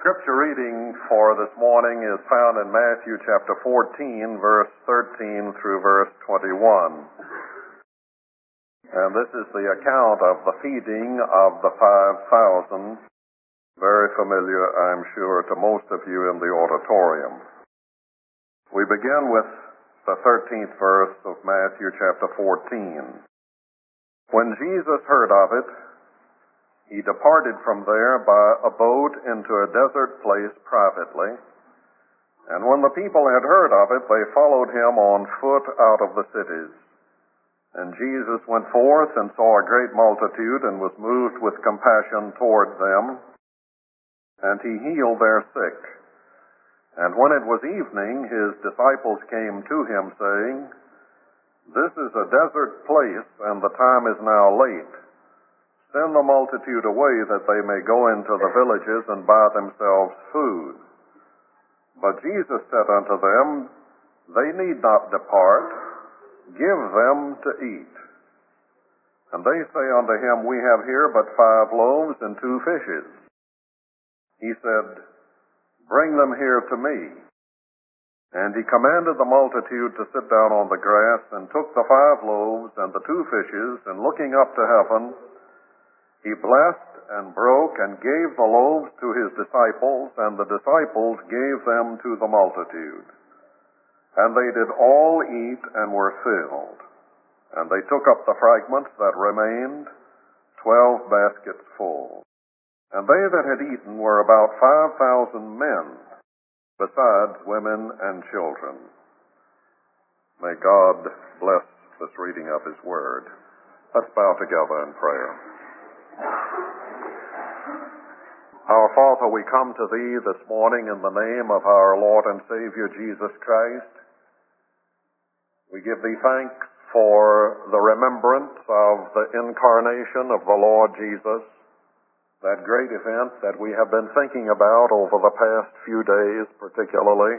Scripture reading for this morning is found in Matthew chapter 14, verse 13 through verse 21. And this is the account of the feeding of the 5,000, very familiar, I'm sure, to most of you in the auditorium. We begin with the 13th verse of Matthew chapter 14. When Jesus heard of it, he departed from there by a boat into a desert place privately. And when the people had heard of it, they followed him on foot out of the cities. And Jesus went forth and saw a great multitude and was moved with compassion toward them. And he healed their sick. And when it was evening, his disciples came to him, saying, "This is a desert place, and the time is now late. Send the multitude away that they may go into the villages and buy themselves food." But Jesus said unto them, "They need not depart. Give them to eat." And they say unto him, "We have here but 5 loaves and 2 fishes. He said, "Bring them here to me." And he commanded the multitude to sit down on the grass, and took the 5 loaves and the 2 fishes, and looking up to heaven, he blessed and broke and gave the loaves to his disciples, and the disciples gave them to the multitude. And they did all eat and were filled. And they took up the fragments that remained, 12 baskets full. And they that had eaten were about 5,000 men, besides women and children. May God bless this reading of his word. Let's bow together in prayer. Our Father, we come to thee this morning in the name of our Lord and Savior Jesus Christ. We give thee thanks for the remembrance of the incarnation of the Lord Jesus, that great event that we have been thinking about over the past few days particularly.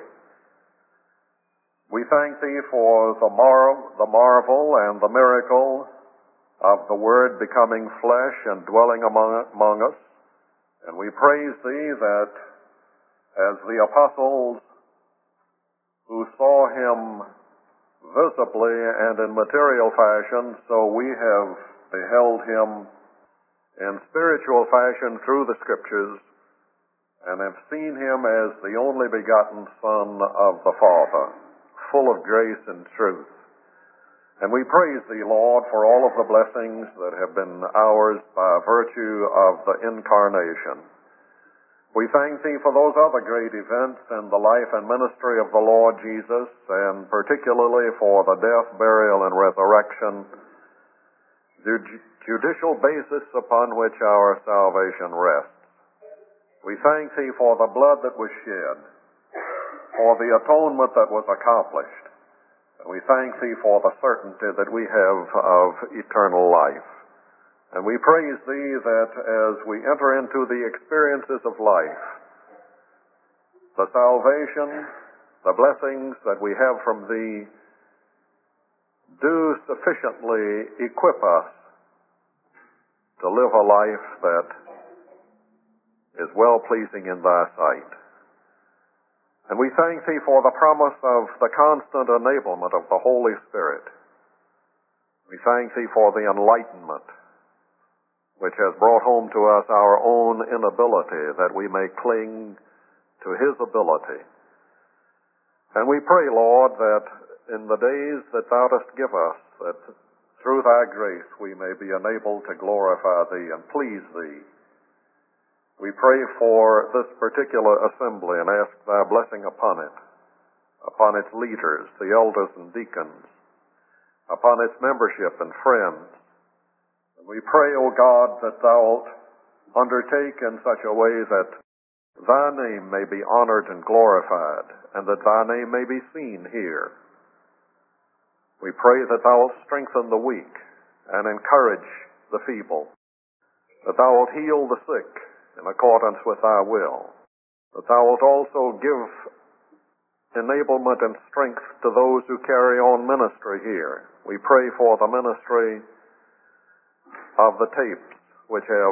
We thank thee for the marvel and the miracle of the Word becoming flesh and dwelling among us. And we praise thee that as the apostles who saw him visibly and in material fashion, so we have beheld him in spiritual fashion through the Scriptures, and have seen him as the only begotten Son of the Father, full of grace and truth. And we praise thee, Lord, for all of the blessings that have been ours by virtue of the incarnation. We thank thee for those other great events in the life and ministry of the Lord Jesus, and particularly for the death, burial, and resurrection, the judicial basis upon which our salvation rests. We thank thee for the blood that was shed, for the atonement that was accomplished. And we thank thee for the certainty that we have of eternal life. And we praise thee that as we enter into the experiences of life, the salvation, the blessings that we have from thee do sufficiently equip us to live a life that is well-pleasing in thy sight. And we thank thee for the promise of the constant enablement of the Holy Spirit. We thank thee for the enlightenment which has brought home to us our own inability, that we may cling to his ability. And we pray, Lord, that in the days that thou dost give us, that through thy grace we may be enabled to glorify thee and please thee. We pray for this particular assembly and ask thy blessing upon it, upon its leaders, the elders and deacons, upon its membership and friends. And we pray, O God, that thou wilt undertake in such a way that thy name may be honored and glorified, and that thy name may be seen here. We pray that thou wilt strengthen the weak and encourage the feeble, that thou wilt heal the sick in accordance with thy will, that thou wilt also give enablement and strength to those who carry on ministry here. We pray for the ministry of the tapes which have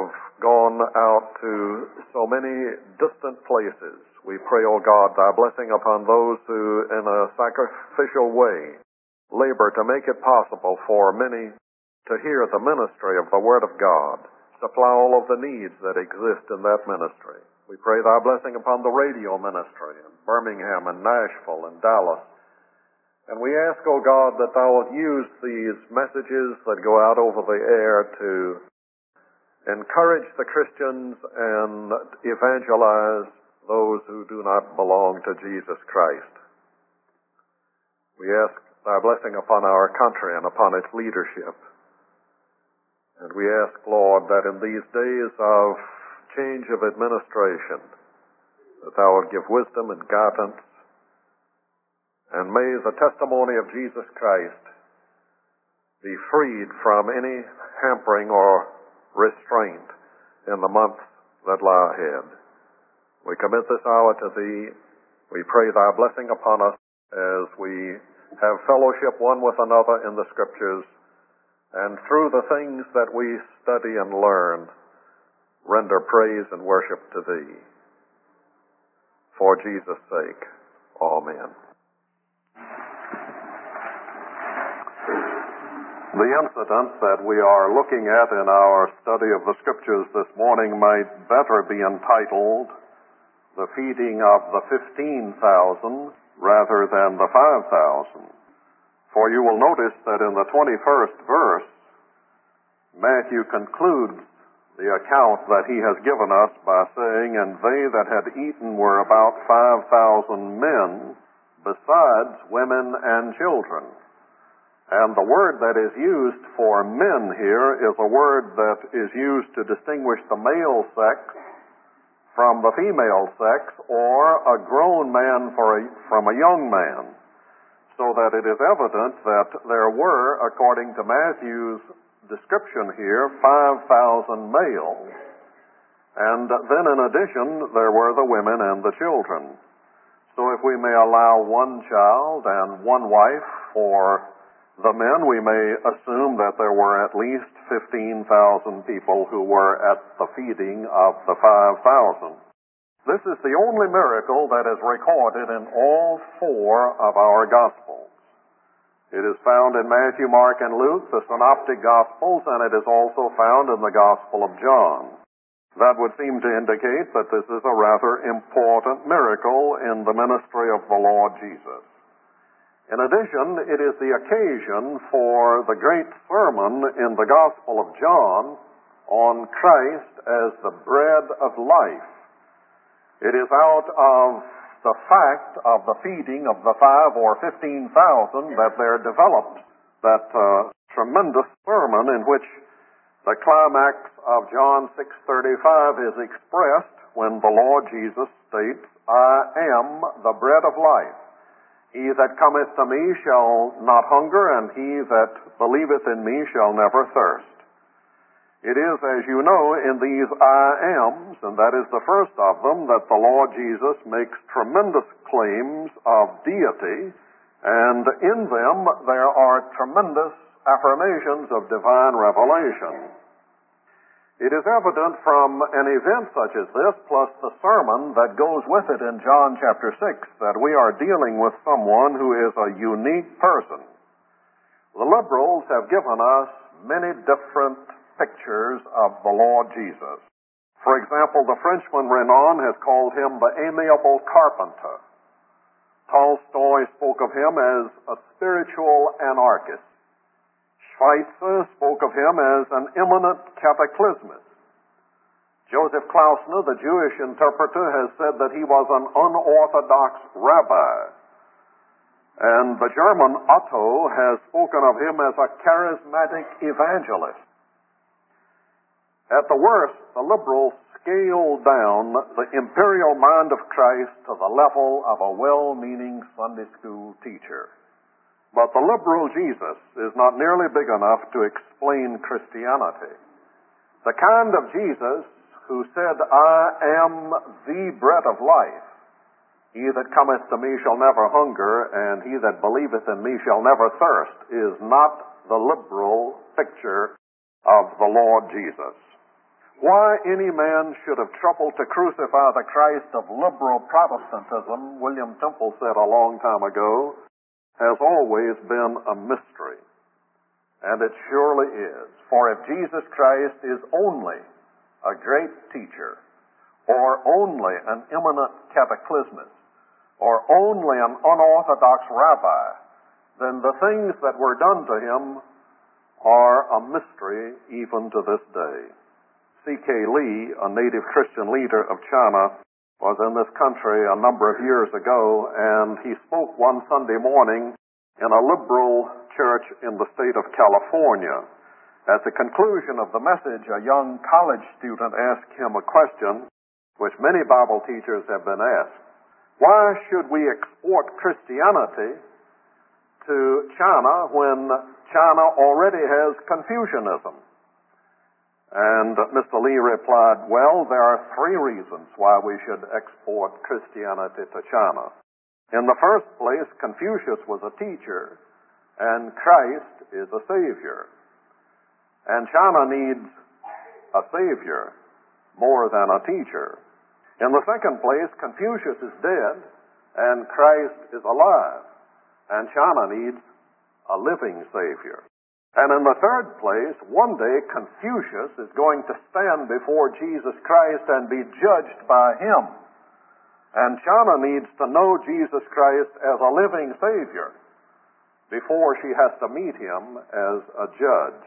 gone out to so many distant places. We pray, O God, thy blessing upon those who, in a sacrificial way, labor to make it possible for many to hear the ministry of the Word of God, supply all of the needs that exist in that ministry. We pray thy blessing upon the radio ministry in Birmingham and Nashville and Dallas. And we ask, O God, that thou wilt use these messages that go out over the air to encourage the Christians and evangelize those who do not belong to Jesus Christ. We ask thy blessing upon our country and upon its leadership. And we ask, Lord, that in these days of change of administration, that thou wilt give wisdom and guidance, and may the testimony of Jesus Christ be freed from any hampering or restraint in the months that lie ahead. We commit this hour to thee. We pray thy blessing upon us as we have fellowship one with another in the Scriptures, and through the things that we study and learn, render praise and worship to thee. For Jesus' sake, amen. The incident that we are looking at in our study of the Scriptures this morning might better be entitled the feeding of the 15,000 rather than the 5,000. For you will notice that in the 21st verse, Matthew concludes the account that he has given us by saying, "And they that had eaten were about 5,000 men, besides women and children." And the word that is used for men here is a word that is used to distinguish the male sex from the female sex, or a grown man from a young man. So that it is evident that there were, according to Matthew's description here, 5,000 males. And then in addition, there were the women and the children. So if we may allow one child and one wife for the men, we may assume that there were at least 15,000 people who were at the feeding of the 5,000. This is the only miracle that is recorded in all four of our Gospels. It is found in Matthew, Mark, and Luke, the Synoptic Gospels, and it is also found in the Gospel of John. That would seem to indicate that this is a rather important miracle in the ministry of the Lord Jesus. In addition, it is the occasion for the great sermon in the Gospel of John on Christ as the bread of life. It is out of the fact of the feeding of the 5,000 or 15,000 that there developed that tremendous sermon in which the climax of John 6:35 is expressed when the Lord Jesus states, "I am the bread of life. He that cometh to me shall not hunger, and he that believeth in me shall never thirst." It is, as you know, in these I ams, and that is the first of them, that the Lord Jesus makes tremendous claims of deity, and in them there are tremendous affirmations of divine revelation. It is evident from an event such as this, plus the sermon that goes with it in John chapter 6, that we are dealing with someone who is a unique person. The liberals have given us many different pictures of the Lord Jesus. For example, the Frenchman Renan has called him the amiable carpenter. Tolstoy spoke of him as a spiritual anarchist. Schweitzer spoke of him as an eminent cataclysmist. Joseph Klausner, the Jewish interpreter, has said that he was an unorthodox rabbi. And the German Otto has spoken of him as a charismatic evangelist. At the worst, the liberals scaled down the imperial mind of Christ to the level of a well-meaning Sunday school teacher. But the liberal Jesus is not nearly big enough to explain Christianity. The kind of Jesus who said, "I am the bread of life. He that cometh to me shall never hunger, and he that believeth in me shall never thirst," is not the liberal picture of the Lord Jesus. Why any man should have troubled to crucify the Christ of liberal Protestantism, William Temple said a long time ago, has always been a mystery. And it surely is. For if Jesus Christ is only a great teacher, or only an eminent cataclysmist, or only an unorthodox rabbi, then the things that were done to him are a mystery even to this day. C.K. Lee, a native Christian leader of China, was in this country a number of years ago, and he spoke one Sunday morning in a liberal church in the state of California. At the conclusion of the message, a young college student asked him a question which many Bible teachers have been asked. Why should we export Christianity to China when China already has Confucianism? And Mr. Lee replied, well, there are three reasons why we should export Christianity to China. In the first place, Confucius was a teacher, and Christ is a Savior. And China needs a Savior more than a teacher. In the second place, Confucius is dead, and Christ is alive. And China needs a living Savior. And in the third place, one day Confucius is going to stand before Jesus Christ and be judged by him. And China needs to know Jesus Christ as a living Savior before she has to meet him as a judge.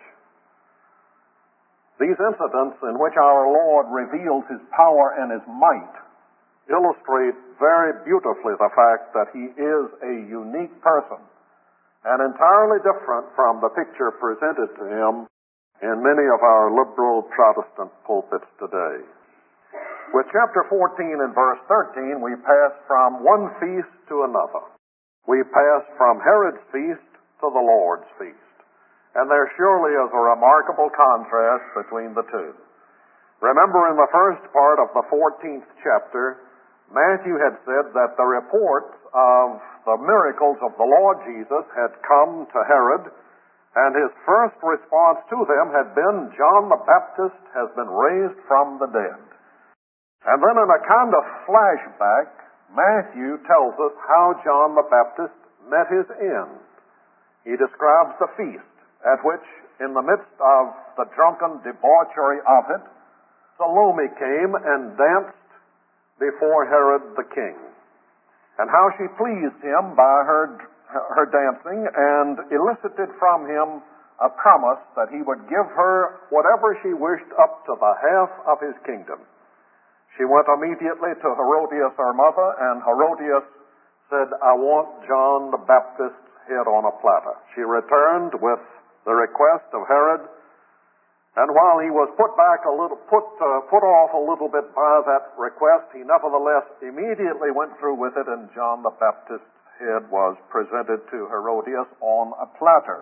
These incidents in which our Lord reveals his power and his might illustrate very beautifully the fact that he is a unique person and entirely different from the picture presented to him in many of our liberal Protestant pulpits today. With chapter 14 and verse 13, we pass from one feast to another. We pass from Herod's feast to the Lord's feast. And there surely is a remarkable contrast between the two. Remember, in the first part of the 14th chapter, Matthew had said that the reports of the miracles of the Lord Jesus had come to Herod, and his first response to them had been, John the Baptist has been raised from the dead. And then in a kind of flashback, Matthew tells us how John the Baptist met his end. He describes the feast at which, in the midst of the drunken debauchery of it, Salome came and danced before Herod the king, and how she pleased him by her dancing and elicited from him a promise that he would give her whatever she wished up to the half of his kingdom. She went immediately to Herodias, her mother, and Herodias said, I want John the Baptist's head on a platter. She returned with the request of Herod, and while he was put off a little bit by that request, he nevertheless immediately went through with it, and John the Baptist's head was presented to Herodias on a platter.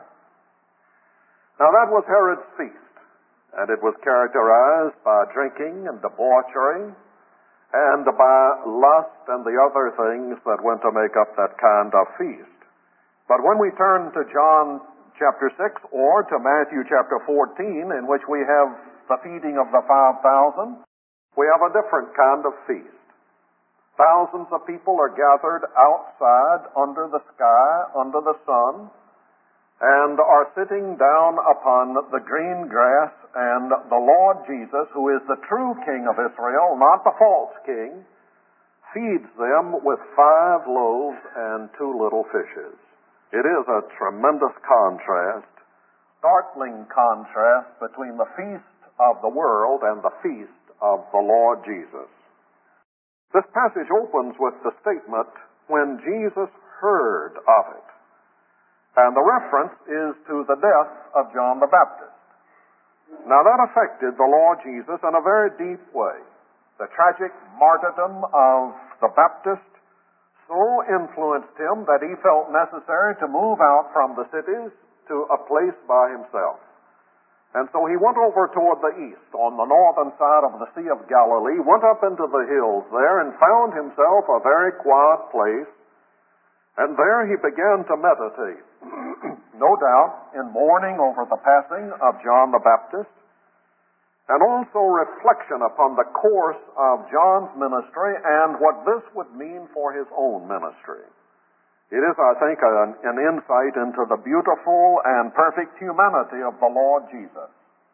Now that was Herod's feast, and it was characterized by drinking and debauchery, and by lust and the other things that went to make up that kind of feast. But when we turn to John chapter 6 or to Matthew chapter 14, in which we have the feeding of the 5,000, we have a different kind of feast. Thousands of people are gathered outside under the sky, under the sun, and are sitting down upon the green grass, and the Lord Jesus, who is the true King of Israel, not the false king, feeds them with 5 loaves and 2 little fishes. It is a tremendous contrast, startling contrast between the feast of the world and the feast of the Lord Jesus. This passage opens with the statement, when Jesus heard of it. And the reference is to the death of John the Baptist. Now that affected the Lord Jesus in a very deep way. The tragic martyrdom of the Baptist so influenced him that he felt necessary to move out from the cities to a place by himself. And so he went over toward the east, on the northern side of the Sea of Galilee, went up into the hills there, and found himself a very quiet place. And there he began to meditate, no doubt in mourning over the passing of John the Baptist, and also reflection upon the course of John's ministry and what this would mean for his own ministry. It is, I think, an insight into the beautiful and perfect humanity of the Lord Jesus.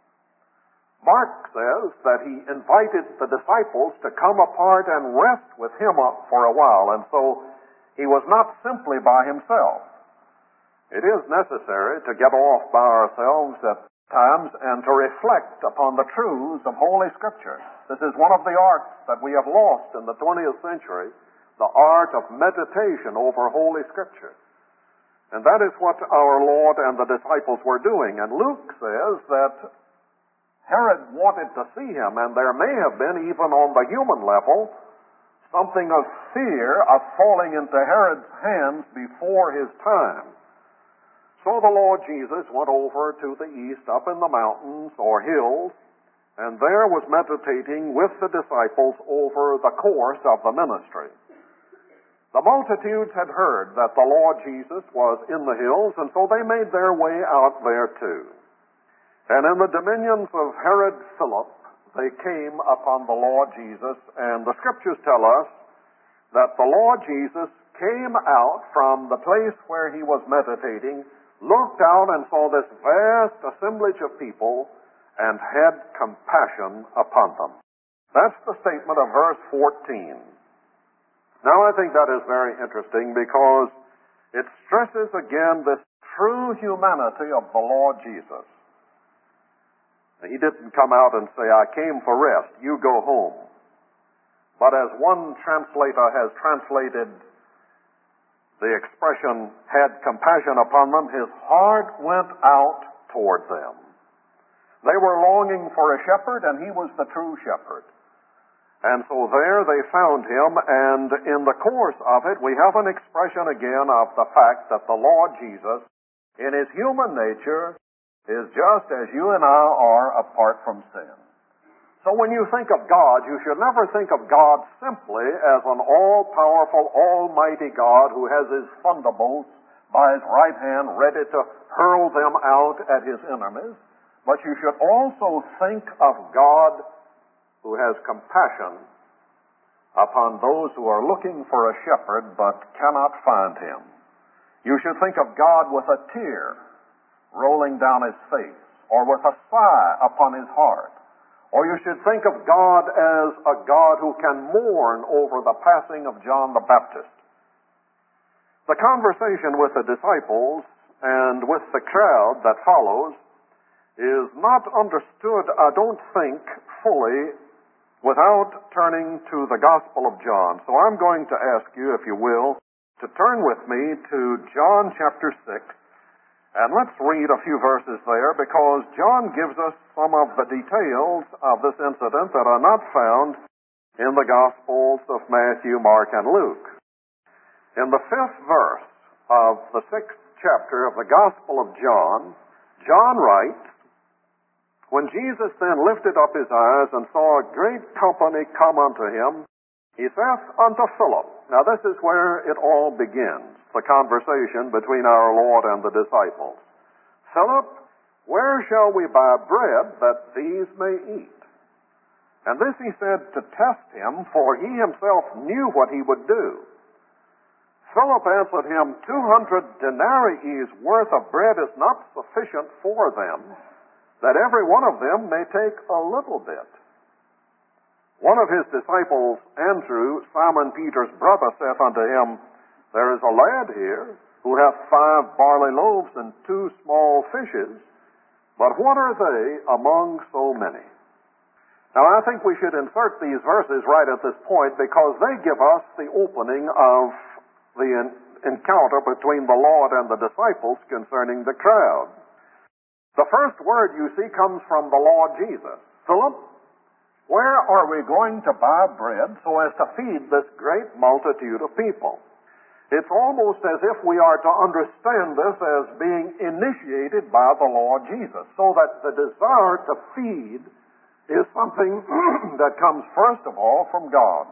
Mark says that he invited the disciples to come apart and rest with him for a while, and so he was not simply by himself. It is necessary to get off by ourselves at times and to reflect upon the truths of Holy Scripture. This is one of the arts that we have lost in the 20th century, the art of meditation over Holy Scripture. And that is what our Lord and the disciples were doing. And Luke says that Herod wanted to see him, and there may have been, even on the human level, something of fear of falling into Herod's hands before his time. So the Lord Jesus went over to the east, up in the mountains or hills, and there was meditating with the disciples over the course of the ministry. The multitudes had heard that the Lord Jesus was in the hills, and so they made their way out there too. And in the dominions of Herod Philip, they came upon the Lord Jesus, and the Scriptures tell us that the Lord Jesus came out from the place where he was meditating, looked out and saw this vast assemblage of people, and had compassion upon them. That's the statement of verse 14. Now, I think that is very interesting because it stresses again this true humanity of the Lord Jesus. He didn't come out and say, "I came for rest, you go home." But as one translator has translated the expression, "had compassion upon them," his heart went out toward them. They were longing for a shepherd, and he was the true shepherd. And so there they found him, and in the course of it, we have an expression again of the fact that the Lord Jesus, in his human nature, is just as you and I are apart from sin. So when you think of God, you should never think of God simply as an all-powerful, almighty God who has his thunderbolts by his right hand ready to hurl them out at his enemies. But you should also think of God who has compassion upon those who are looking for a shepherd but cannot find him. You should think of God with a tear rolling down his face, or with a sigh upon his heart. Or you should think of God as a God who can mourn over the passing of John the Baptist. The conversation with the disciples and with the crowd that follows is not understood, I don't think, fully without turning to the Gospel of John. So I'm going to ask you, if you will, to turn with me to John chapter 6. And let's read a few verses there, because John gives us some of the details of this incident that are not found in the Gospels of Matthew, Mark, and Luke. In the 5th verse of the 6th chapter of the Gospel of John, John writes, "When Jesus then lifted up his eyes and saw a great company come unto him, he saith unto Philip." Now this is where it all begins, the conversation between our Lord and the disciples. "Philip, where shall we buy bread that these may eat?" And this he said to test him, for he himself knew what he would do. Philip answered him, 200 denarii worth of bread is not sufficient for them, that every one of them may take a little bit. One of his disciples, Andrew, Simon Peter's brother, saith unto him, "There is a lad here who hath 5 barley loaves and 2 small fishes, but what are they among so many?" Now I think we should insert these verses right at this point, because they give us the opening of the encounter between the Lord and the disciples concerning the crowd. The first word you see comes from the Lord Jesus. "Philip, where are we going to buy bread so as to feed this great multitude of people?" It's almost as if we are to understand this as being initiated by the Lord Jesus, so that the desire to feed is something that comes first of all from God.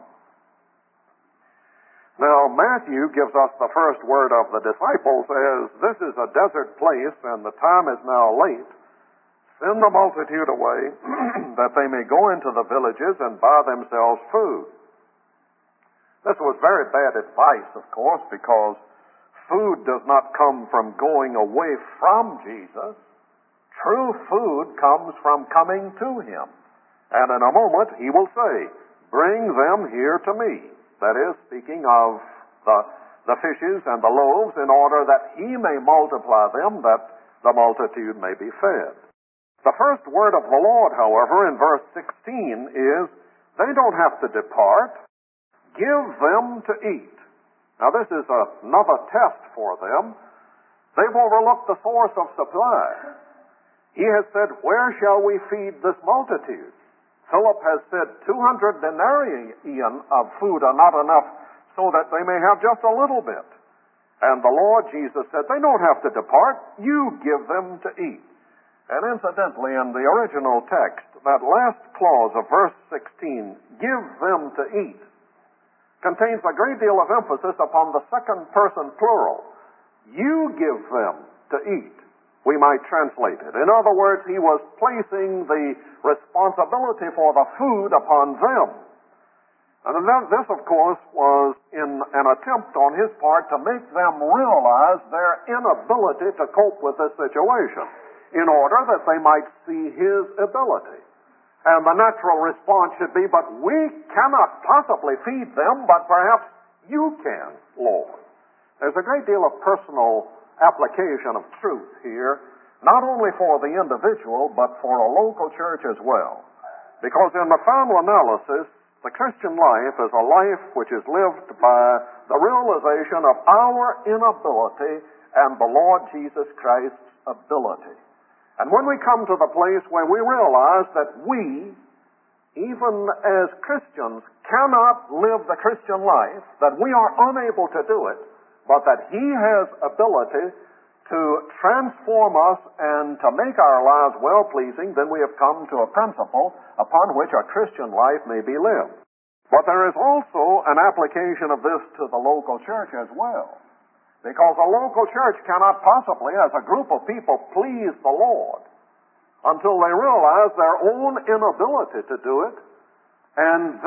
Now, Matthew gives us the first word of the disciples as, "This is a desert place, and the time is now late. send the multitude away, that they may go into the villages and buy themselves food. This was very bad advice, of course, because food does not come from going away from Jesus. True food comes from coming to Him. And in a moment, He will say, bring them here to me. That is, speaking of the fishes and the loaves, in order that He may multiply them, that the multitude may be fed. The first word of the Lord, however, in verse 16 is, they don't have to depart. Give them to eat. Now this is another test for them. They've overlooked the source of supply. He has said, where shall we feed this multitude? Philip has said 200 denarii of food are not enough so that they may have just a little bit. And the Lord Jesus said, they don't have to depart. You give them to eat. And incidentally, in the original text, that last clause of verse 16, give them to eat, contains a great deal of emphasis upon the second person plural. You give them to eat, we might translate it. In other words, He was placing the responsibility for the food upon them. And this, of course, was in an attempt on His part to make them realize their inability to cope with this situation, in order that they might see His ability. And the natural response should be, but we cannot possibly feed them, but perhaps you can, Lord. There's a great deal of personal application of truth here, not only for the individual, but for a local church as well. Because in the final analysis, the Christian life is a life which is lived by the realization of our inability and the Lord Jesus Christ's ability. And when we come to the place where we realize that we, even as Christians, cannot live the Christian life, that we are unable to do it, but that He has ability to transform us and to make our lives well-pleasing, then we have come to a principle upon which a Christian life may be lived. But there is also an application of this to the local church as well. Because a local church cannot possibly, as a group of people, please the Lord until they realize their own inability to do it, and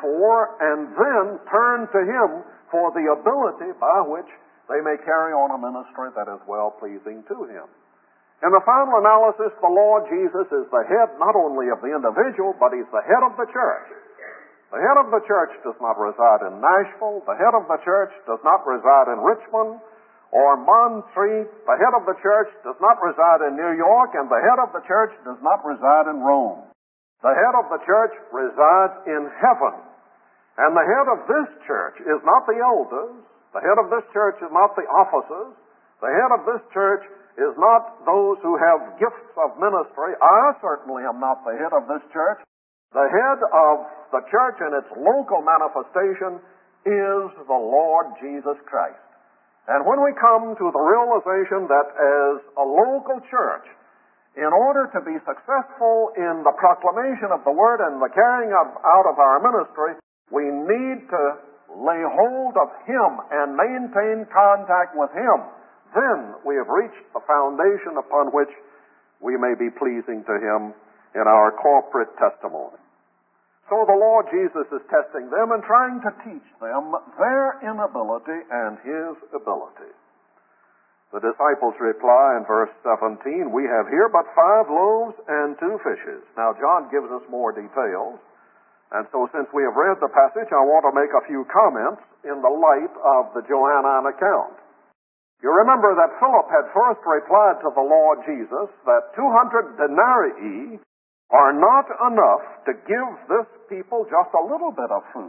then turn to Him for the ability by which they may carry on a ministry that is well-pleasing to Him. In the final analysis, the Lord Jesus is the head not only of the individual, but He's the head of the church. The head of the church does not reside in Nashville. The head of the church does not reside in Richmond or Montreat. The head of the church does not reside in New York, and the head of the church does not reside in Rome. The head of the church resides in heaven. And the head of this church is not the elders. The head of this church is not the officers. The head of this church is not those who have gifts of ministry. I certainly am not the head of this church. The head of the church in its local manifestation is the Lord Jesus Christ. And when we come to the realization that as a local church, in order to be successful in the proclamation of the Word and the carrying out of our ministry, we need to lay hold of Him and maintain contact with Him. Then we have reached the foundation upon which we may be pleasing to Him in our corporate testimony. So the Lord Jesus is testing them and trying to teach them their inability and His ability. The disciples reply in verse 17, we have here but 5 loaves and 2 fishes. Now John gives us more details. And so since we have read the passage, I want to make a few comments in the light of the Johannine account. You remember that Philip had first replied to the Lord Jesus that 200 denarii are not enough to give this people just a little bit of food.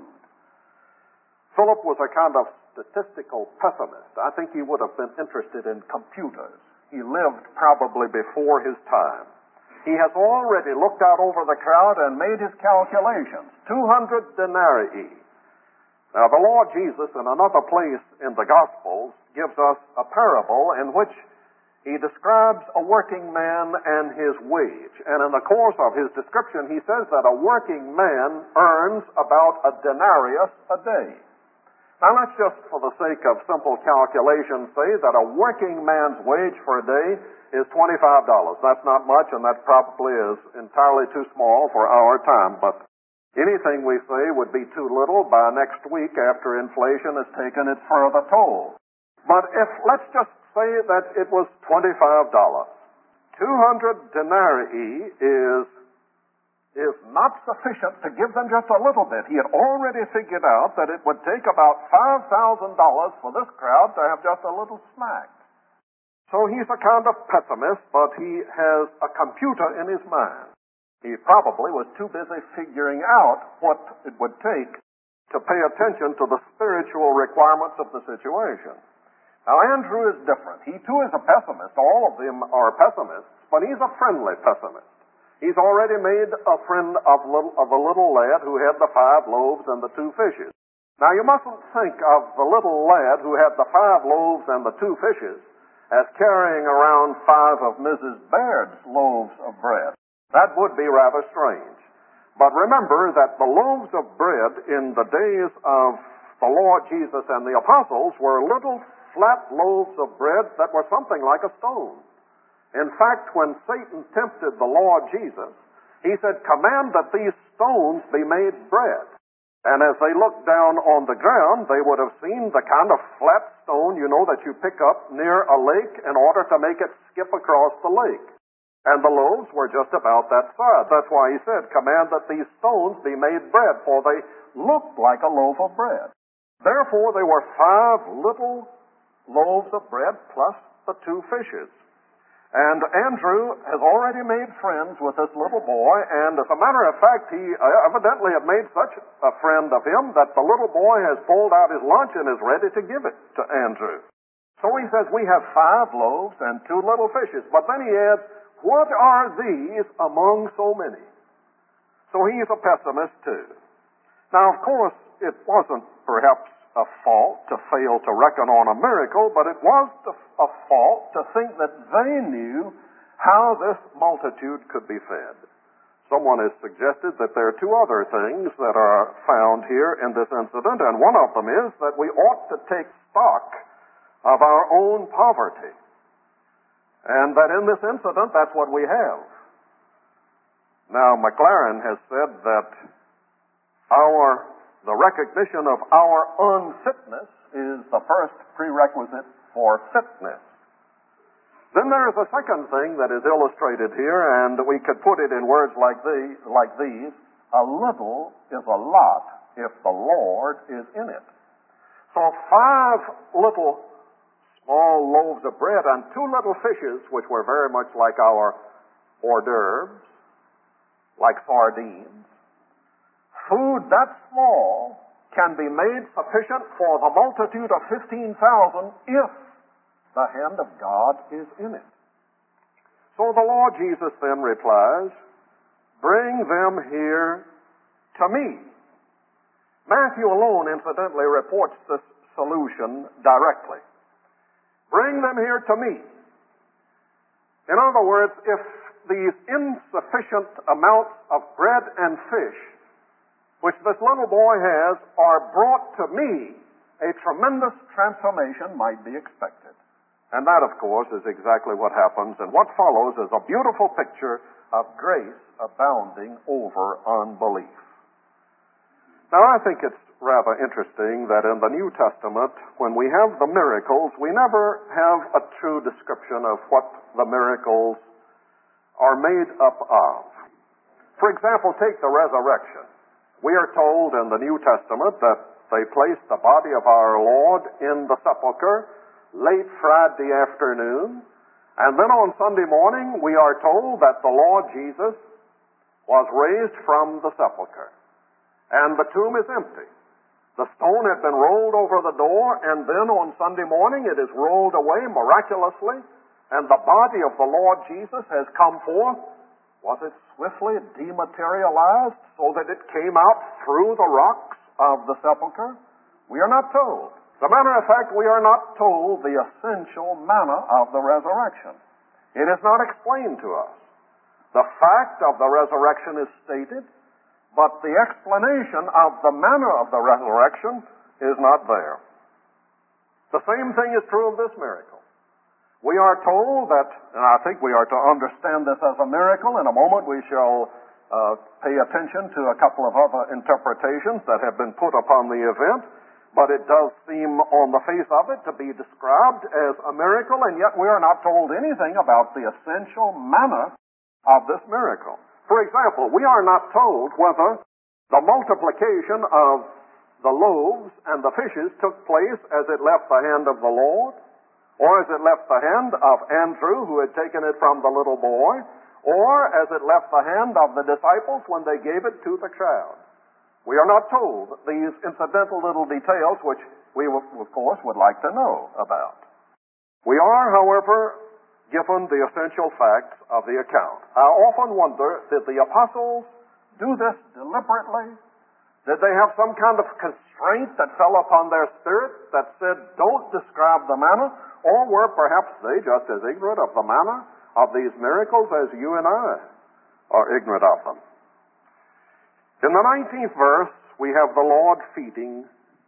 Philip was a kind of statistical pessimist. I think he would have been interested in computers. He lived probably before his time. He has already looked out over the crowd and made his calculations. 200 denarii. Now, the Lord Jesus, in another place in the Gospels, gives us a parable in which He describes a working man and his wage. And in the course of his description, he says that a working man earns about a denarius a day. Now, let's just, for the sake of simple calculation, say that a working man's wage for a day is $25. That's not much, and that probably is entirely too small for our time, but anything we say would be too little by next week after inflation has taken its further toll. But let's just say that it was $25. 200 denarii is not sufficient to give them just a little bit. He had already figured out that it would take about $5,000 for this crowd to have just a little snack. So he's a kind of pessimist, but he has a computer in his mind. He probably was too busy figuring out what it would take to pay attention to the spiritual requirements of the situation. Now, Andrew is different. He too is a pessimist. All of them are pessimists, but he's a friendly pessimist. He's already made a friend of a little lad who had the 5 loaves and the 2 fishes. Now, you mustn't think of the little lad who had the 5 loaves and the 2 fishes as carrying around 5 of Mrs. Baird's loaves of bread. That would be rather strange. But remember that the loaves of bread in the days of the Lord Jesus and the apostles were little flat loaves of bread that were something like a stone. In fact, when Satan tempted the Lord Jesus, he said, "Command that these stones be made bread." And as they looked down on the ground, they would have seen the kind of flat stone, that you pick up near a lake in order to make it skip across the lake. And the loaves were just about that size. That's why he said, "Command that these stones be made bread," for they looked like a loaf of bread. Therefore, they were 5 little loaves of bread plus the 2 fishes. And Andrew has already made friends with this little boy, and as a matter of fact, he evidently had made such a friend of him that the little boy has pulled out his lunch and is ready to give it to Andrew. So he says, "We have 5 loaves and 2 little fishes." But then he adds, "What are these among so many?" So he's a pessimist too. Now, of course, it wasn't perhaps a fault to fail to reckon on a miracle, but it was a fault to think that they knew how this multitude could be fed. Someone has suggested that there are 2 other things that are found here in this incident, and one of them is that we ought to take stock of our own poverty. And that in this incident, that's what we have. Now, McLaren has said that the recognition of our unfitness is the first prerequisite for fitness. Then there is a second thing that is illustrated here, and we could put it in words like these: a little is a lot if the Lord is in it. So 5 little small loaves of bread and 2 little fishes, which were very much like our hors d'oeuvres, like sardines. Food that small can be made sufficient for the multitude of 15,000 if the hand of God is in it. So the Lord Jesus then replies, "Bring them here to me." Matthew alone, incidentally, reports this solution directly. Bring them here to me. In other words, if these insufficient amounts of bread and fish, which this little boy has, are brought to me, a tremendous transformation might be expected. And that, of course, is exactly what happens. And what follows is a beautiful picture of grace abounding over unbelief. Now, I think it's rather interesting that in the New Testament, when we have the miracles, we never have a true description of what the miracles are made up of. For example, take the resurrection. We are told in the New Testament that they placed the body of our Lord in the sepulcher late Friday afternoon, and then on Sunday morning we are told that the Lord Jesus was raised from the sepulcher, and the tomb is empty. The stone had been rolled over the door, and then on Sunday morning it is rolled away miraculously, and the body of the Lord Jesus has come forth. Was it swiftly dematerialized so that it came out through the rocks of the sepulcher? We are not told. As a matter of fact, we are not told the essential manner of the resurrection. It is not explained to us. The fact of the resurrection is stated, but the explanation of the manner of the resurrection is not there. The same thing is true of this miracle. We are told that, and I think we are to understand this as a miracle. In a moment we shall pay attention to a couple of other interpretations that have been put upon the event, but it does seem on the face of it to be described as a miracle, and yet we are not told anything about the essential manner of this miracle. For example, we are not told whether the multiplication of the loaves and the fishes took place as it left the hand of the Lord, or as it left the hand of Andrew, who had taken it from the little boy, or as it left the hand of the disciples when they gave it to the crowd. We are not told these incidental little details, which we, of course, would like to know about. We are, however, given the essential facts of the account. I often wonder, did the apostles do this deliberately? Did they have some kind of constraint that fell upon their spirit that said, don't describe the manner? Or were perhaps they just as ignorant of the manner of these miracles as you and I are ignorant of them? In the 19th verse, we have the Lord feeding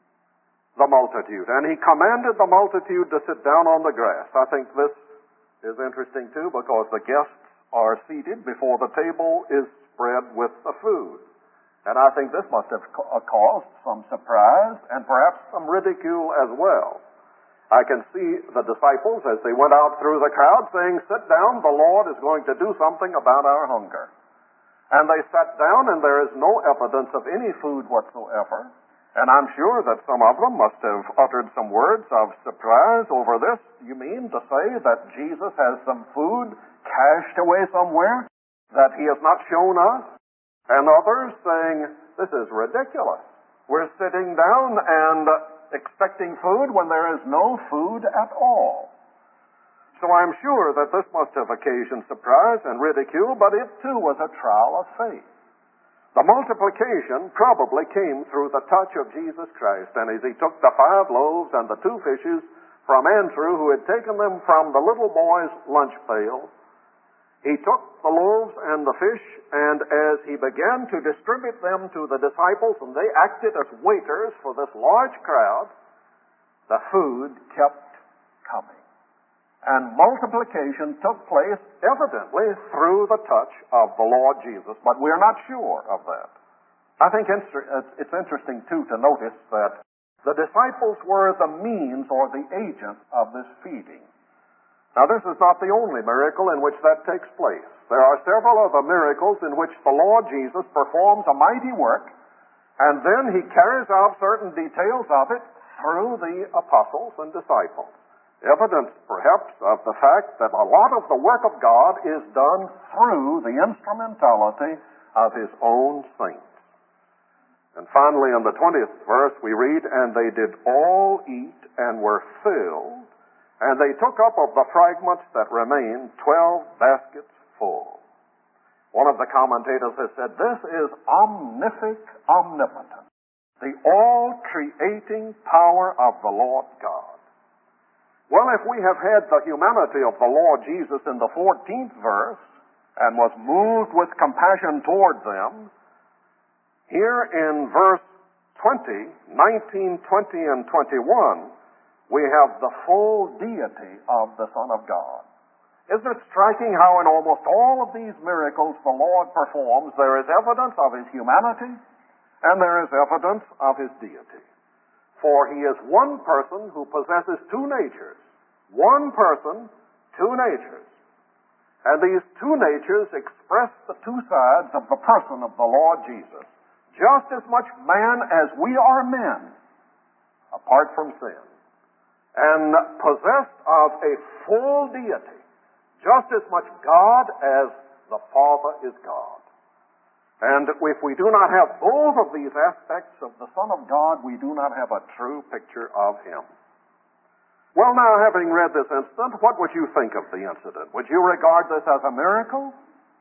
the multitude. And he commanded the multitude to sit down on the grass. I think this is interesting too, because the guests are seated before the table is spread with the food. And I think this must have caused some surprise and perhaps some ridicule as well. I can see the disciples as they went out through the crowd saying, sit down, the Lord is going to do something about our hunger. And they sat down, and there is no evidence of any food whatsoever. And I'm sure that some of them must have uttered some words of surprise over this. You mean to say that Jesus has some food cached away somewhere that he has not shown us? And others saying, this is ridiculous. We're sitting down and expecting food when there is no food at all. So I'm sure that this must have occasioned surprise and ridicule, but it too was a trial of faith. The multiplication probably came through the touch of Jesus Christ, and as he took the 5 loaves and the 2 fishes from Andrew, who had taken them from the little boy's lunch pail, he took the loaves and the fish, and as he began to distribute them to the disciples, and they acted as waiters for this large crowd, the food kept coming. And multiplication took place evidently through the touch of the Lord Jesus, but we're not sure of that. I think it's interesting, too, to notice that the disciples were the means or the agents of this feeding. Now, this is not the only miracle in which that takes place. There are several other miracles in which the Lord Jesus performs a mighty work, and then he carries out certain details of it through the apostles and disciples. Evidence, perhaps, of the fact that a lot of the work of God is done through the instrumentality of his own saints. And finally, in the 20th verse, we read, and they did all eat and were filled, and they took up of the fragments that remained 12 baskets full. One of the commentators has said, this is omnific, omnipotent, the all-creating power of the Lord God. Well, if we have had the humanity of the Lord Jesus in the 14th verse and was moved with compassion toward them, here in verse 20, 19, 20, and 21, we have the full deity of the Son of God. Isn't it striking how in almost all of these miracles the Lord performs, there is evidence of his humanity and there is evidence of his deity? For he is one person who possesses 2 natures. One person, 2 natures. And these 2 natures express the 2 sides of the person of the Lord Jesus. Just as much man as we are men, apart from sin. And possessed of a full deity. Just as much God as the Father is God. And if we do not have both of these aspects of the Son of God, we do not have a true picture of him. Well, now, having read this incident, what would you think of the incident? Would you regard this as a miracle?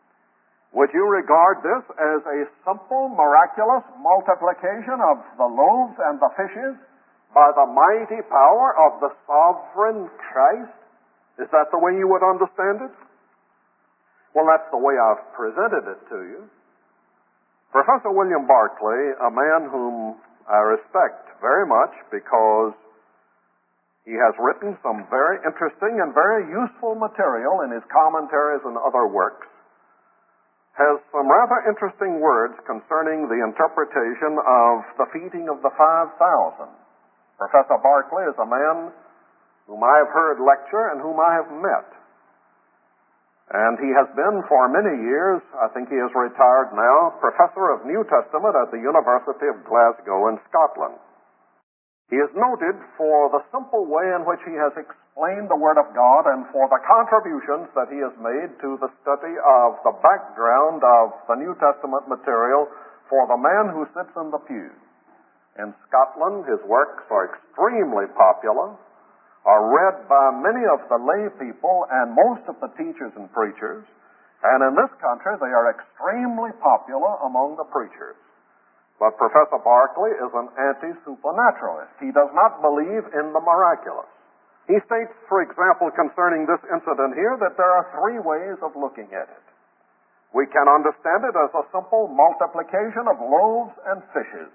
Would you regard this as a simple, miraculous multiplication of the loaves and the fishes by the mighty power of the sovereign Christ? Is that the way you would understand it? Well, that's the way I've presented it to you. Professor William Barclay, a man whom I respect very much because He has written some very interesting and very useful material in his commentaries and other works, has some rather interesting words concerning the interpretation of the feeding of the 5,000. Professor Barclay is a man whom I have heard lecture and whom I have met. And he has been for many years, I think he is retired now, professor of New Testament at the University of Glasgow in Scotland. He is noted for the simple way in which he has explained the Word of God and for the contributions that he has made to the study of the background of the New Testament material for the man who sits in the pew. In Scotland, his works are extremely popular, are read by many of the lay people and most of the teachers and preachers, and in this country they are extremely popular among the preachers. But Professor Barclay is an anti-supernaturalist. He does not believe in the miraculous. He states, for example, concerning this incident here, that there are three ways of looking at it. We can understand it as a simple multiplication of loaves and fishes.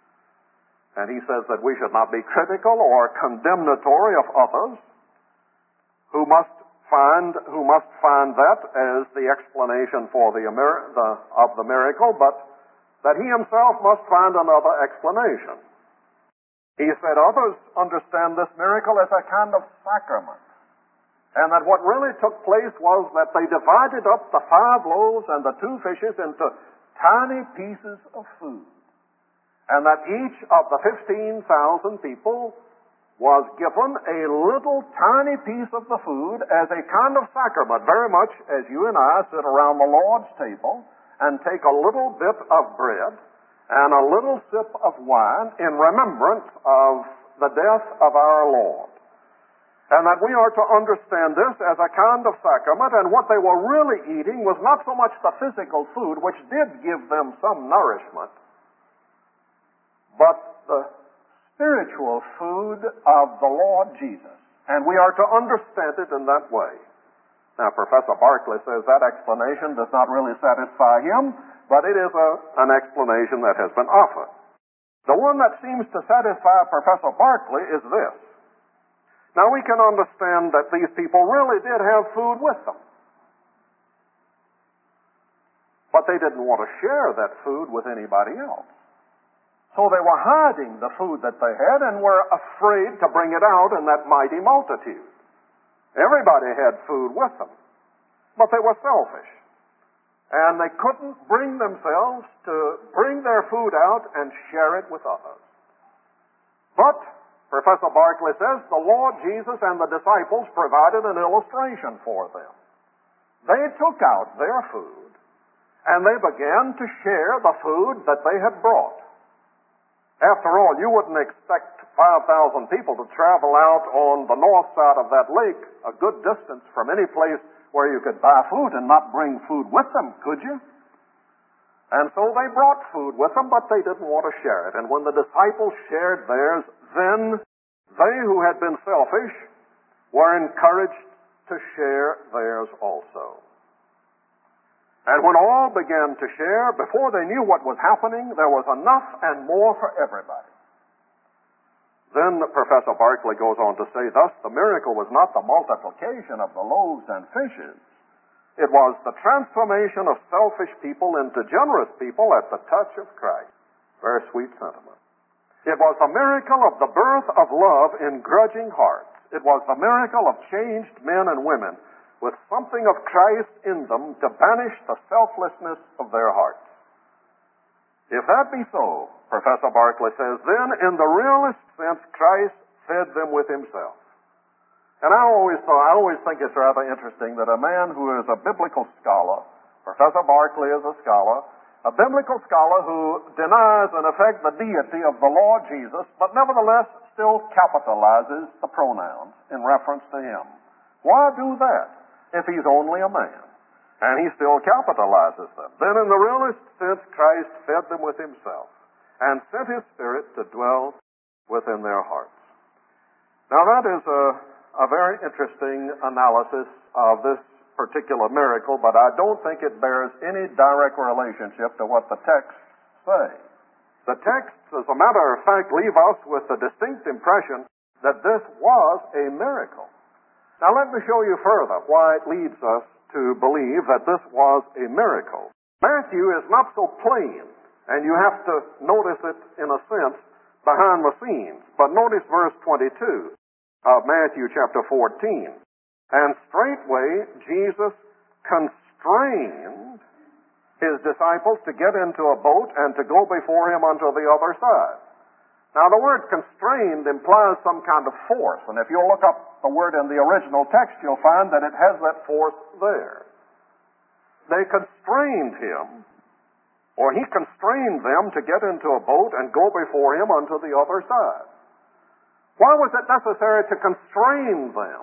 And he says that we should not be critical or condemnatory of others who must find that as the explanation for the miracle, but that he himself must find another explanation. He said others understand this miracle as a kind of sacrament, and that what really took place was that they divided up the 5 loaves and the 2 fishes into tiny pieces of food, and that each of the 15,000 people was given a little tiny piece of the food as a kind of sacrament, very much as you and I sit around the Lord's table and take a little bit of bread and a little sip of wine in remembrance of the death of our Lord. And that we are to understand this as a kind of sacrament, and what they were really eating was not so much the physical food, which did give them some nourishment, but the spiritual food of the Lord Jesus. And we are to understand it in that way. Now, Professor Barclay says that explanation does not really satisfy him, but it is an explanation that has been offered. The one that seems to satisfy Professor Barclay is this. Now, we can understand that these people really did have food with them, but they didn't want to share that food with anybody else. So they were hiding the food that they had and were afraid to bring it out in that mighty multitude. Everybody had food with them, but they were selfish. And they couldn't bring themselves to bring their food out and share it with others. But, Professor Barclay says, the Lord Jesus and the disciples provided an illustration for them. They took out their food, and they began to share the food that they had brought. After all, you wouldn't expect 5,000 people to travel out on the north side of that lake a good distance from any place where you could buy food and not bring food with them, could you? And so they brought food with them, but they didn't want to share it. And when the disciples shared theirs, then they who had been selfish were encouraged to share theirs also. And when all began to share, before they knew what was happening, there was enough and more for everybody. Then Professor Barclay goes on to say, thus the miracle was not the multiplication of the loaves and fishes. It was the transformation of selfish people into generous people at the touch of Christ. Very sweet sentiment. It was the miracle of the birth of love in grudging hearts. It was the miracle of changed men and women with something of Christ in them to banish the selflessness of their hearts. If that be so, Professor Barclay says, then in the realest sense, Christ fed them with himself. And I always think it's rather interesting that a man who is a biblical scholar, Professor Barclay is a scholar, a biblical scholar who denies, in effect, the deity of the Lord Jesus, but nevertheless still capitalizes the pronouns in reference to him. Why do that if he's only a man? And he still capitalizes them. Then in the realest sense, Christ fed them with himself and sent his Spirit to dwell within their hearts. Now that is a very interesting analysis of this particular miracle, but I don't think it bears any direct relationship to what the texts say. The texts, as a matter of fact, leave us with the distinct impression that this was a miracle. Now let me show you further why it leads us to believe that this was a miracle. Matthew is not so plain, and you have to notice it, in a sense, behind the scenes. But notice verse 22 of Matthew chapter 14. And straightway Jesus constrained his disciples to get into a boat and to go before him unto the other side. Now the word constrained implies some kind of force, and if you'll look up the word in the original text, you'll find that it has that force there. They constrained him, or he constrained them to get into a boat and go before him unto the other side. Why was it necessary to constrain them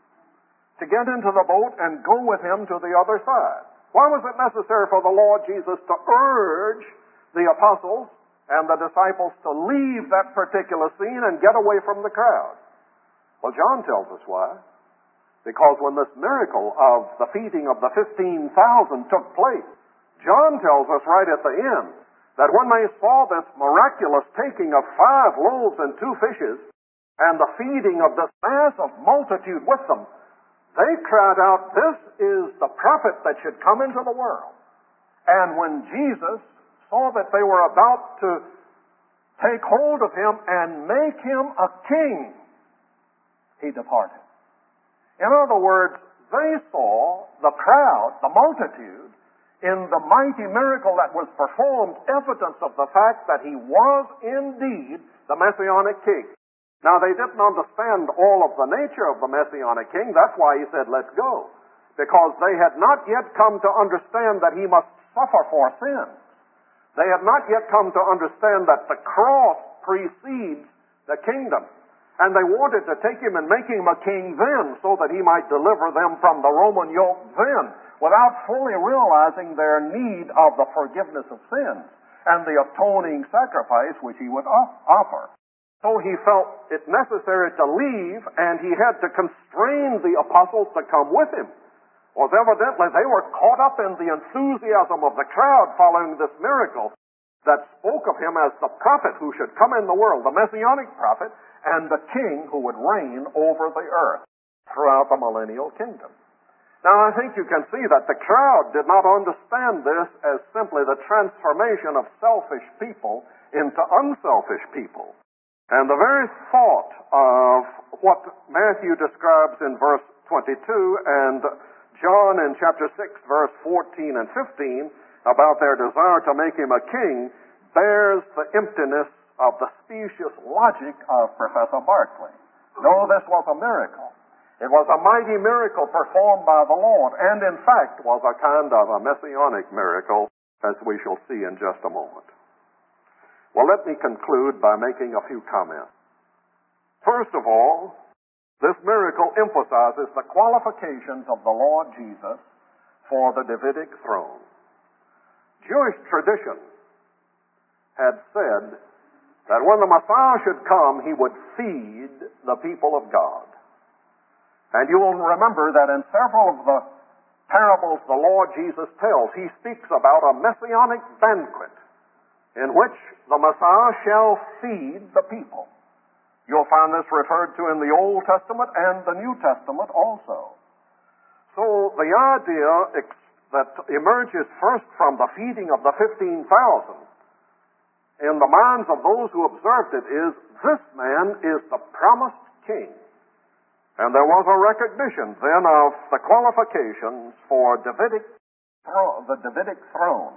to get into the boat and go with him to the other side? Why was it necessary for the Lord Jesus to urge the apostles and the disciples to leave that particular scene and get away from the crowd? Well, John tells us why. Because when this miracle of the feeding of the 15,000 took place, John tells us right at the end that when they saw this miraculous taking of 5 loaves and 2 fishes and the feeding of this massive multitude with them, they cried out, "This is the prophet that should come into the world." And when Jesus saw that they were about to take hold of him and make him a king, he departed. In other words, they saw the crowd, the multitude, in the mighty miracle that was performed, evidence of the fact that he was indeed the Messianic king. Now, they didn't understand all of the nature of the Messianic king. That's why he said, "Let's go." Because they had not yet come to understand that he must suffer for sins. They had not yet come to understand that the cross precedes the kingdom. And they wanted to take him and make him a king then, so that he might deliver them from the Roman yoke then, without fully realizing their need of the forgiveness of sins and the atoning sacrifice which he would offer. So he felt it necessary to leave, and he had to constrain the apostles to come with him. Well, evidently they were caught up in the enthusiasm of the crowd following this miracle that spoke of him as the prophet who should come in the world, the Messianic prophet, and the king who would reign over the earth throughout the millennial kingdom. Now, I think you can see that the crowd did not understand this as simply the transformation of selfish people into unselfish people. And the very thought of what Matthew describes in verse 22 and John in chapter 6, verse 14 and 15, about their desire to make him a king, bears the emptiness of the specious logic of Professor Barclay. No, this was a miracle. It was a mighty miracle performed by the Lord, and in fact was a kind of a messianic miracle, as we shall see in just a moment. Well, let me conclude by making a few comments. First of all, this miracle emphasizes the qualifications of the Lord Jesus for the Davidic throne. Jewish tradition had said that when the Messiah should come, he would feed the people of God. And you will remember that in several of the parables the Lord Jesus tells, he speaks about a messianic banquet in which the Messiah shall feed the people. You'll find this referred to in the Old Testament and the New Testament also. So the idea that emerges first from the feeding of the 15,000 in the minds of those who observed it is, this man is the promised king. And there was a recognition then of the qualifications for the Davidic throne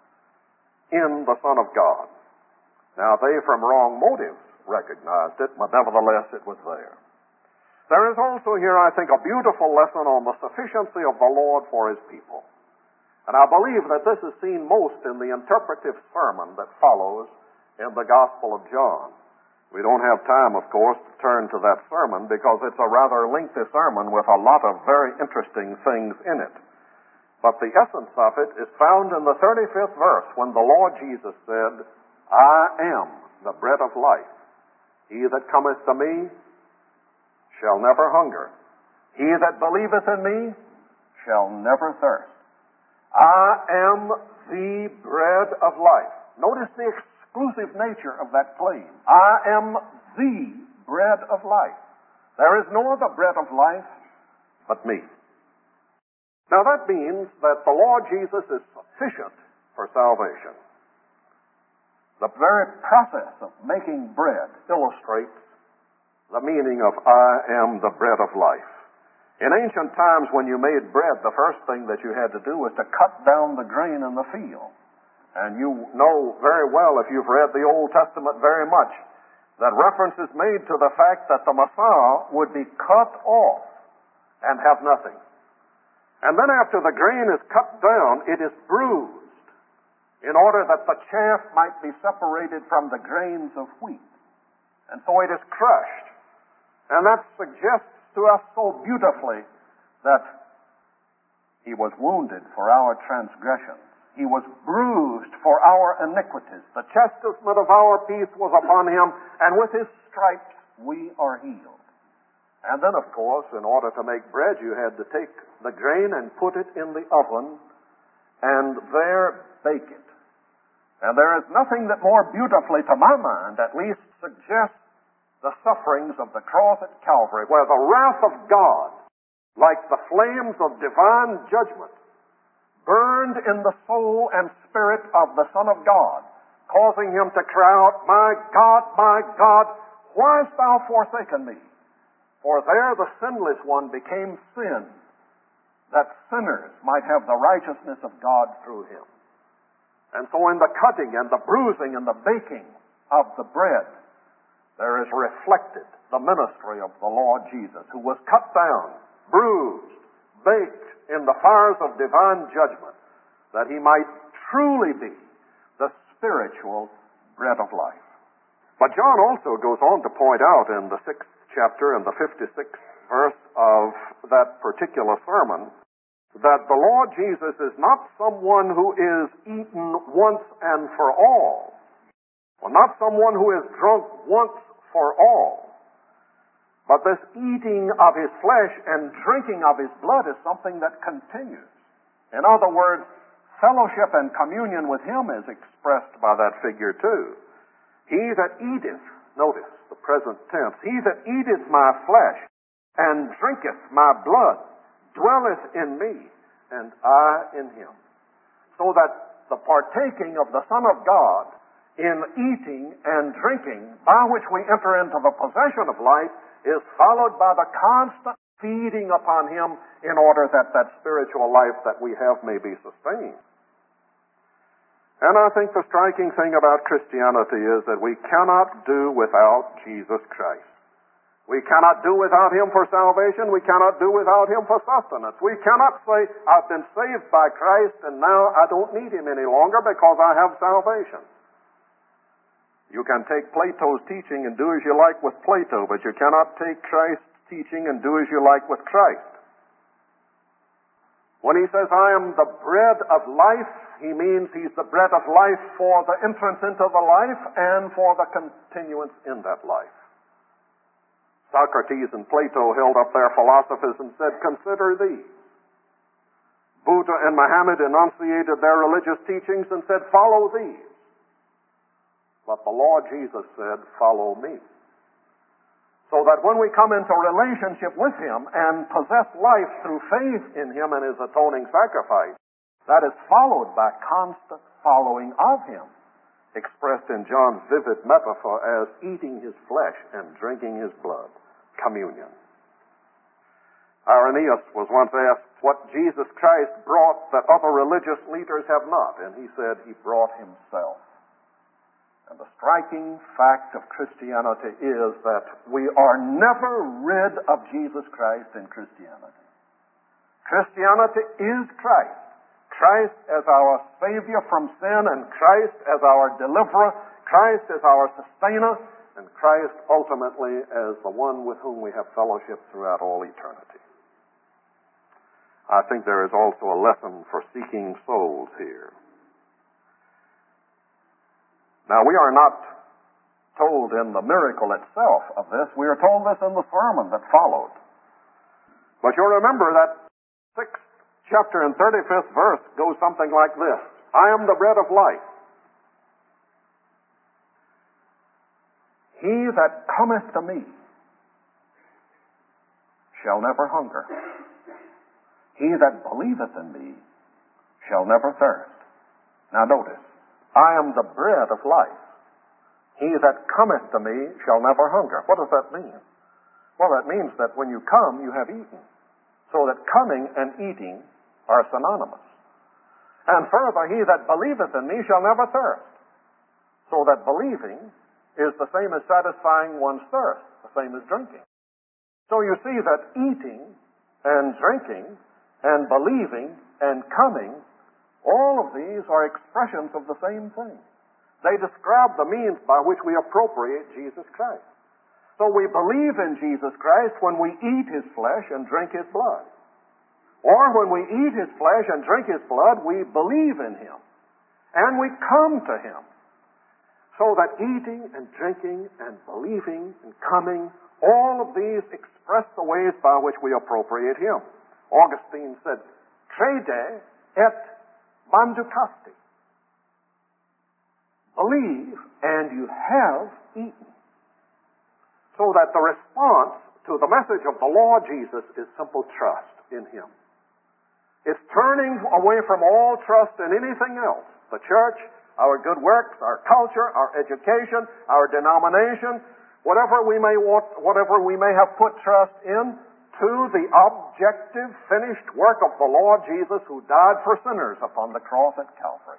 in the Son of God. Now, they from wrong motives recognized it, but nevertheless it was there. There is also here, I think, a beautiful lesson on the sufficiency of the Lord for his people. And I believe that this is seen most in the interpretive sermon that follows in the Gospel of John. We don't have time, of course, to turn to that sermon because it's a rather lengthy sermon with a lot of very interesting things in it. But the essence of it is found in the 35th verse when the Lord Jesus said, "I am the bread of life. He that cometh to me shall never hunger. He that believeth in me shall never thirst. I am the bread of life." Notice the exclusive nature of that claim. I am the bread of life. There is no other bread of life but me. Now that means that the Lord Jesus is sufficient for salvation. The very process of making bread illustrates the meaning of I am the bread of life. In ancient times when you made bread, the first thing that you had to do was to cut down the grain in the field. And you know very well, if you've read the Old Testament very much, that reference is made to the fact that the Messiah would be cut off and have nothing. And then after the grain is cut down, it is bruised in order that the chaff might be separated from the grains of wheat. And so it is crushed. And that suggests to us so beautifully that he was wounded for our transgressions. He was bruised for our iniquities. The chastisement of our peace was upon him, and with his stripes we are healed. And then, of course, in order to make bread, you had to take the grain and put it in the oven and there bake it. And there is nothing that more beautifully, to my mind at least, suggests the sufferings of the cross at Calvary, where the wrath of God, like the flames of divine judgment, burned in the soul and spirit of the Son of God, causing him to cry out, my God, why hast thou forsaken me? For there the sinless one became sin, that sinners might have the righteousness of God through him. And so in the cutting and the bruising and the baking of the bread, there is reflected the ministry of the Lord Jesus, who was cut down, bruised, baked in the fires of divine judgment, that he might truly be the spiritual bread of life. But John also goes on to point out in the 6th chapter and the 56th verse of that particular sermon that the Lord Jesus is not someone who is eaten once and for all, or not someone who is drunk once for all. But this eating of his flesh and drinking of his blood is something that continues. In other words, fellowship and communion with him is expressed by that figure too. He that eateth, notice the present tense, he that eateth my flesh and drinketh my blood dwelleth in me, and I in him. So that the partaking of the Son of God in eating and drinking, by which we enter into the possession of life, is followed by the constant feeding upon him in order that that spiritual life that we have may be sustained. And I think the striking thing about Christianity is that we cannot do without Jesus Christ. We cannot do without him for salvation. We cannot do without him for sustenance. We cannot say, I've been saved by Christ and now I don't need him any longer because I have salvation. You can take Plato's teaching and do as you like with Plato, but you cannot take Christ's teaching and do as you like with Christ. When he says, I am the bread of life, he means he's the bread of life for the entrance into the life and for the continuance in that life. Socrates and Plato held up their philosophies and said, consider these. Buddha and Muhammad enunciated their religious teachings and said, follow these. But the Lord Jesus said, follow me. So that when we come into relationship with him and possess life through faith in him and his atoning sacrifice, that is followed by constant following of him, expressed in John's vivid metaphor as eating his flesh and drinking his blood, communion. Irenaeus was once asked what Jesus Christ brought that other religious leaders have not, and he said he brought himself. And the striking fact of Christianity is that we are never rid of Jesus Christ in Christianity. Christianity is Christ. Christ as our Savior from sin, and Christ as our deliverer, Christ as our sustainer, and Christ ultimately as the one with whom we have fellowship throughout all eternity. I think there is also a lesson for seeking souls here. Now, we are not told in the miracle itself of this. We are told this in the sermon that followed. But you'll remember that 6th chapter and 35th verse goes something like this. I am the bread of life. He that cometh to me shall never hunger. He that believeth in me shall never thirst. Now notice, I am the bread of life. He that cometh to me shall never hunger. What does that mean? Well, that means that when you come, you have eaten. So that coming and eating are synonymous. And further, he that believeth in me shall never thirst. So that believing is the same as satisfying one's thirst, the same as drinking. So you see that eating and drinking and believing and coming, all of these are expressions of the same thing. They describe the means by which we appropriate Jesus Christ. So we believe in Jesus Christ when we eat his flesh and drink his blood. Or when we eat his flesh and drink his blood, we believe in him. And we come to him. So that eating and drinking and believing and coming, all of these express the ways by which we appropriate him. Augustine said, crede et manducasti. Believe and you have eaten. So that the response to the message of the Lord Jesus is simple trust in him. It's turning away from all trust in anything else. The church, our good works, our culture, our education, our denomination, whatever we may want, whatever we may have put trust in, to the objective, finished work of the Lord Jesus who died for sinners upon the cross at Calvary.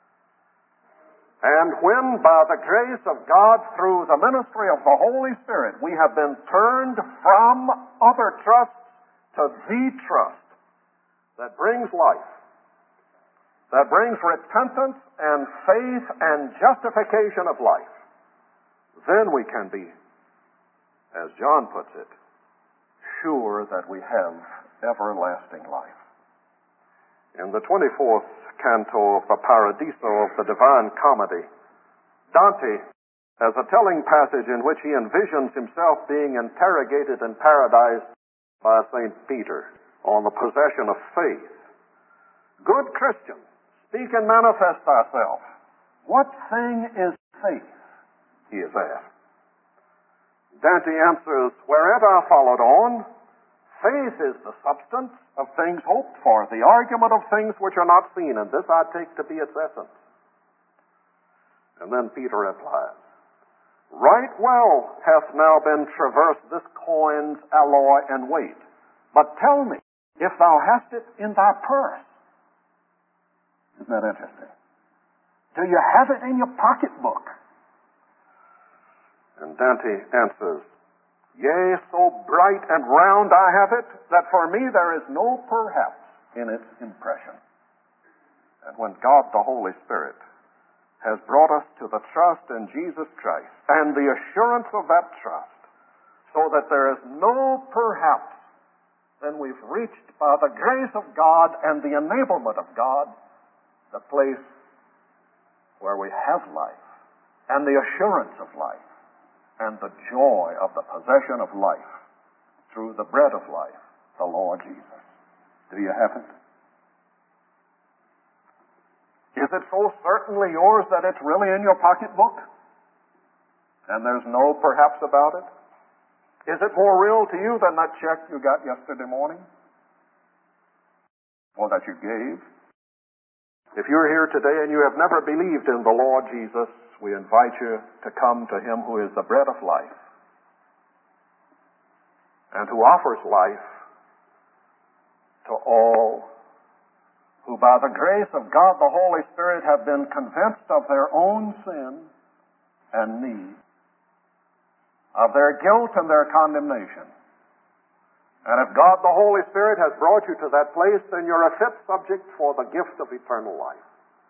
And when, by the grace of God, through the ministry of the Holy Spirit, we have been turned from other trusts to the trust that brings life, that brings repentance and faith and justification of life, then we can be, as John puts it, sure that we have everlasting life. In the 24th canto of the Paradiso of the Divine Comedy, Dante has a telling passage in which he envisions himself being interrogated in paradise by St. Peter on the possession of faith. Good Christian, speak and manifest thyself. What thing is faith? He is asked. Dante answers, whereat I followed on, faith is the substance of things hoped for, the argument of things which are not seen, and this I take to be its essence. And then Peter replies, right well hath now been traversed this coin's alloy and weight, but tell me, if thou hast it in thy purse. Isn't that interesting? Do you have it in your pocketbook? And Dante answers, yea, so bright and round I have it, that for me there is no perhaps in its impression. And when God the Holy Spirit has brought us to the trust in Jesus Christ, and the assurance of that trust, so that there is no perhaps, then we've reached, by the grace of God and the enablement of God, the place where we have life, and the assurance of life, and the joy of the possession of life through the bread of life, the Lord Jesus. Do you have it? Is it so certainly yours that it's really in your pocketbook? And there's no perhaps about it? Is it more real to you than that check you got yesterday morning? Or that you gave? If you're here today and you have never believed in the Lord Jesus, we invite you to come to him who is the bread of life and who offers life to all who by the grace of God the Holy Spirit have been convinced of their own sin and need, of their guilt and their condemnation. And if God the Holy Spirit has brought you to that place, then you're a fit subject for the gift of eternal life.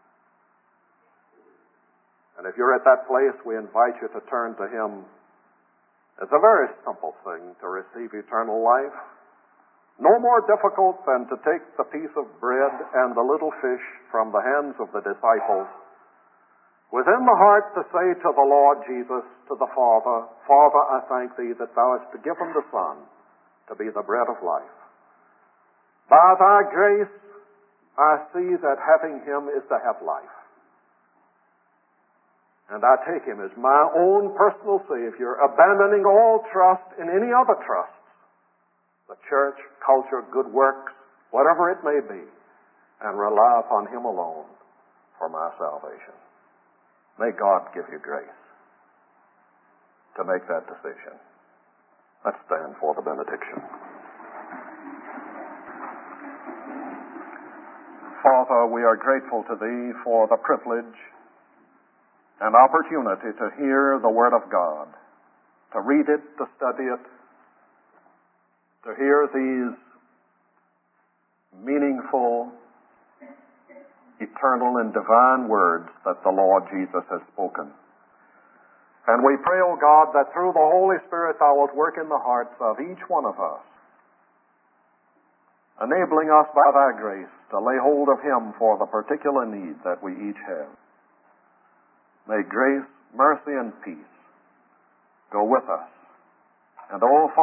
And if you're at that place, we invite you to turn to him. It's a very simple thing to receive eternal life. No more difficult than to take the piece of bread and the little fish from the hands of the disciples, within the heart to say to the Lord Jesus, to the Father, Father, I thank thee that thou hast given the Son to be the bread of life. By thy grace, I see that having him is to have life. and I take him as my own personal Savior, abandoning all trust in any other trusts, the church, culture, good works, whatever it may be, and rely upon him alone for my salvation. May God give you grace to make that decision. Let's stand for the benediction. Father, we are grateful to Thee for the privilege and opportunity to hear the Word of God, to read it, to study it, to hear these meaningful, eternal, and divine words that the Lord Jesus has spoken. And we pray, O God, that through the Holy Spirit Thou wilt work in the hearts of each one of us, enabling us by Thy grace to lay hold of Him for the particular need that we each have. May grace, mercy, and peace go with us. And, O Father,